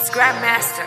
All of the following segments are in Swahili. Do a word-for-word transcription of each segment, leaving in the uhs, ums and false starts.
Grandmaster.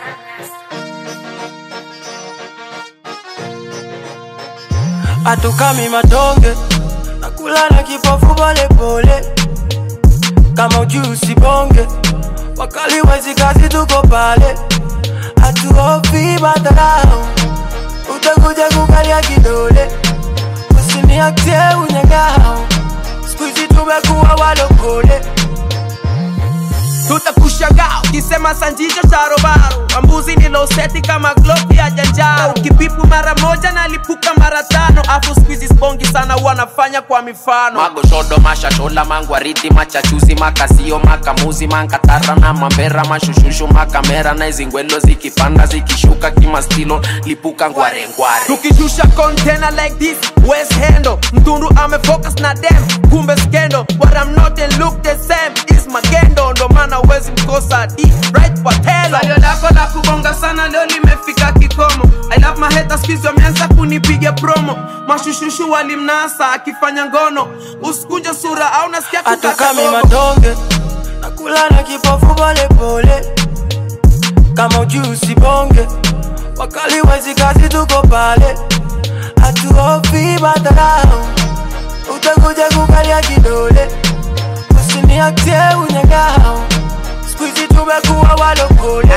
Atukami matonge nakula na kipofu pole pole, kama ujusi bonge wakali wezi kazi tuko pale. Atuofi badalao utakuja kukalia kidole, usiniaktie unyangao, sikuizi tumekuwa walokole. Tutakushangaa ukisema sanjicho charobaro, mambuzi nilo seti kama globi ya janjaro. Ukipipu mara moja na lipuka mara tano, afu squeezy spongi sana wanafanya kwa mifano. Mago shodo masha shola mangwariti machachuzi makasio makamuzi mankatara na mambera mashushushu makamera na izingwelo zikipanda zikishuka kima stilo lipuka ngware ngware. Tukishusha container like this West Hendo, mtundu ame focus na dem kumbe skendo. What I'm not and look the same is magendo, ndo mana wezi mkosa di right patelo. Salio lako la kubonga sana leo limefika kikomo. I love my haters kizi wameanza kunipiga promo. Mashushushu walimnasa akifanya ngono, usikunje sura au nasikia kukata Atukami bobo. matonge nakula na kipofu pole pole, kama ujusi bonge wakali wezi kazi tuko pale. Atuofi badalao utakuja kukalia kidole, usiniaktie unyangao, sikuizi tumekuwa walokole.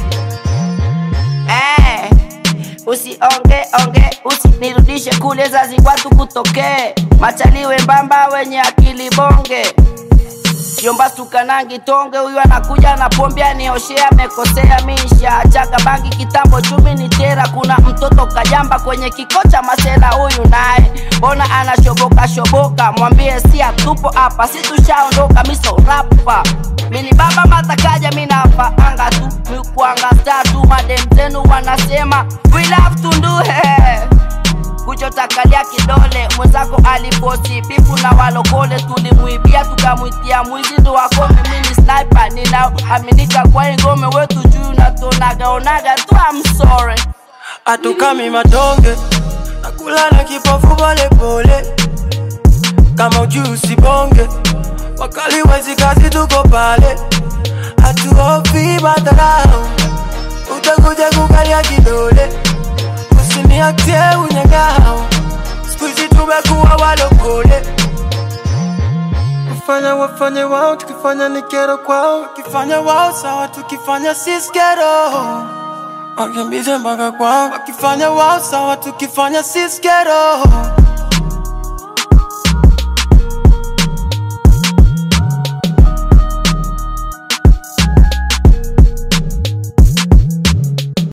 Eh, usionge onge, usinirudishe kule zazi watu kutoke. Machaliwe mbamba wenye akili bonge, Yomba sukanangi tonge, huyu anakuja na pombia nioshea mekosea. Misha chaka bangi kitambo chumi ni tera, kuna mtoto kajamba kwenye kikocha masela. Huyu nae bona anashoboka shoboka, mwambie si atupo hapa si tushaondoka. Miso rapa mini baba matakaja mina hapa anga tu mikuanga statu. Madem zenu wanasema we love to do he kuchotakalia kidole, mwenzako aliposi bifu na walokole. Tulimuibia tukamuitia mwizi ndo wako mimi sniper, nina aminika kwa ngome wetu juu na tonaga onaga tu. I'm sorry. Atukami matonge nakula na kipofu pole pole, kama ujusi bonge wakali wezi kazi tuko pale. Atuofi badalao utakuja kukalia kidole, usiniaktie unyangao, sikuizi tumekuwa walokole. Kufanya wafanye wao, tukifanya ni kero kwao. Wakifanya wao sawa, tukifanya sisi kero. Wakimbize mpaka kwao. Wakifanya wao sawa, tukifanya sisi kero.